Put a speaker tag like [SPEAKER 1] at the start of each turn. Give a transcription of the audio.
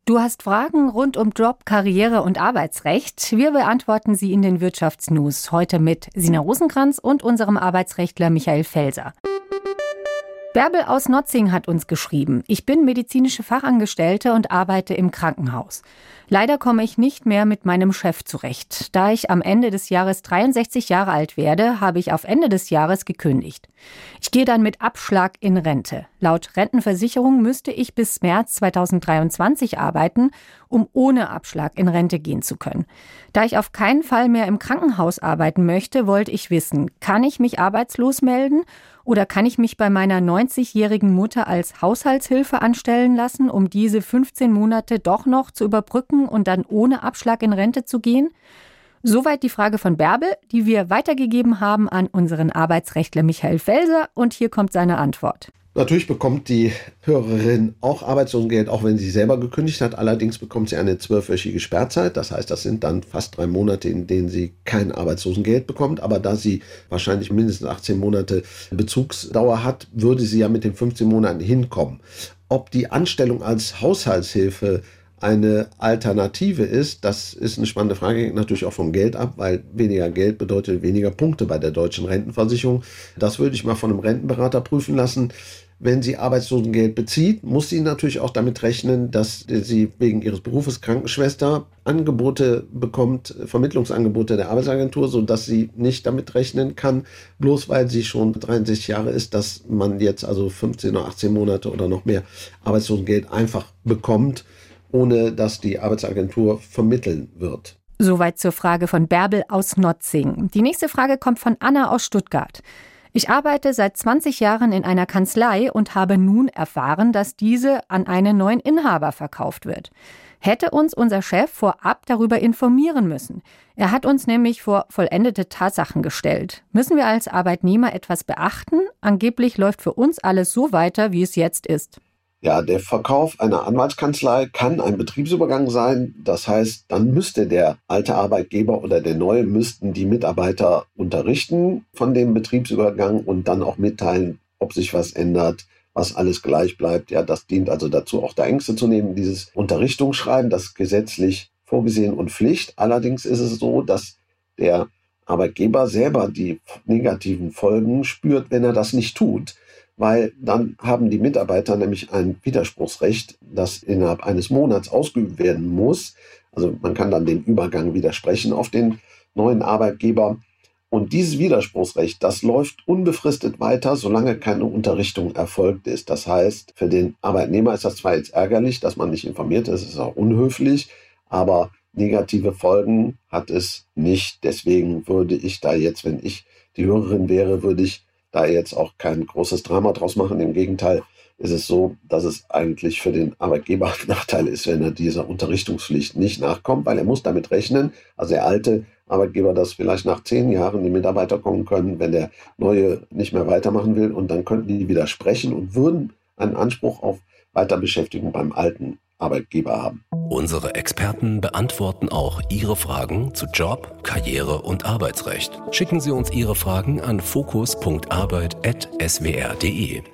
[SPEAKER 1] Du hast Fragen rund um Job, Karriere und Arbeitsrecht. Wir beantworten sie in den Wirtschaftsnews. Heute mit Sina Rosenkranz und unserem Arbeitsrechtler Michael Felser. Bärbel aus Notzing hat uns geschrieben: Ich bin medizinische Fachangestellte und arbeite im Krankenhaus. Leider komme ich nicht mehr mit meinem Chef zurecht. Da ich am Ende des Jahres 63 Jahre alt werde, habe ich auf Ende des Jahres gekündigt. Ich gehe dann mit Abschlag in Rente. Laut Rentenversicherung müsste ich bis März 2023 arbeiten, um ohne Abschlag in Rente gehen zu können. Da ich auf keinen Fall mehr im Krankenhaus arbeiten möchte, wollte ich wissen, kann ich mich arbeitslos melden oder kann ich mich bei meiner 90-jährigen Mutter als Haushaltshilfe anstellen lassen, um diese 15 Monate doch noch zu überbrücken und dann ohne Abschlag in Rente zu gehen? Soweit die Frage von Bärbel, die wir weitergegeben haben an unseren Arbeitsrechtler Michael Felser, und hier kommt seine Antwort.
[SPEAKER 2] Natürlich bekommt die Hörerin auch Arbeitslosengeld, auch wenn sie selber gekündigt hat. Allerdings bekommt sie eine 12-wöchige Sperrzeit. Das heißt, das sind dann fast 3 Monate, in denen sie kein Arbeitslosengeld bekommt. Aber da sie wahrscheinlich mindestens 18 Monate Bezugsdauer hat, würde sie ja mit den 15 Monaten hinkommen. Ob die Anstellung als Haushaltshilfe eine Alternative ist, das ist eine spannende Frage, hängt natürlich auch vom Geld ab, weil weniger Geld bedeutet weniger Punkte bei der deutschen Rentenversicherung. Das würde ich mal von einem Rentenberater prüfen lassen. Wenn sie Arbeitslosengeld bezieht, muss sie natürlich auch damit rechnen, dass sie wegen ihres Berufes Krankenschwester Angebote bekommt, Vermittlungsangebote der Arbeitsagentur, sodass sie nicht damit rechnen kann, bloß weil sie schon 63 Jahre ist, dass man jetzt also 15 oder 18 Monate oder noch mehr Arbeitslosengeld einfach bekommt, ohne dass die Arbeitsagentur vermitteln wird.
[SPEAKER 1] Soweit zur Frage von Bärbel aus Notzing. Die nächste Frage kommt von Anna aus Stuttgart. Ich arbeite seit 20 Jahren in einer Kanzlei und habe nun erfahren, dass diese an einen neuen Inhaber verkauft wird. Hätte uns unser Chef vorab darüber informieren müssen. Er hat uns nämlich vor vollendete Tatsachen gestellt. Müssen wir als Arbeitnehmer etwas beachten? Angeblich läuft für uns alles so weiter, wie es jetzt ist.
[SPEAKER 2] Ja, der Verkauf einer Anwaltskanzlei kann ein Betriebsübergang sein. Das heißt, dann müsste der alte Arbeitgeber oder der neue müssten die Mitarbeiter unterrichten von dem Betriebsübergang und dann auch mitteilen, ob sich was ändert, was alles gleich bleibt. Ja, das dient also dazu, auch da Ängste zu nehmen. Dieses Unterrichtungsschreiben, das ist gesetzlich vorgesehen und Pflicht. Allerdings ist es so, dass der Arbeitgeber selber die negativen Folgen spürt, wenn er das nicht tut. Weil dann haben die Mitarbeiter nämlich ein Widerspruchsrecht, das innerhalb eines Monats ausgeübt werden muss. Also man kann dann den Übergang widersprechen auf den neuen Arbeitgeber. Und dieses Widerspruchsrecht, das läuft unbefristet weiter, solange keine Unterrichtung erfolgt ist. Das heißt, für den Arbeitnehmer ist das zwar jetzt ärgerlich, dass man nicht informiert ist, es ist auch unhöflich, aber negative Folgen hat es nicht. Deswegen würde ich da jetzt, wenn ich die Hörerin wäre, würde ich da jetzt auch kein großes Drama draus machen. Im Gegenteil ist es so, dass es eigentlich für den Arbeitgeber ein Nachteil ist, wenn er dieser Unterrichtungspflicht nicht nachkommt, weil er muss damit rechnen, also der alte Arbeitgeber, dass vielleicht nach 10 Jahren die Mitarbeiter kommen können, wenn der neue nicht mehr weitermachen will, und dann könnten die widersprechen und würden einen Anspruch auf Weiterbeschäftigung beim alten Arbeitgeber haben.
[SPEAKER 3] Unsere Experten beantworten auch Ihre Fragen zu Job, Karriere und Arbeitsrecht. Schicken Sie uns Ihre Fragen an fokus.arbeit@swr.de.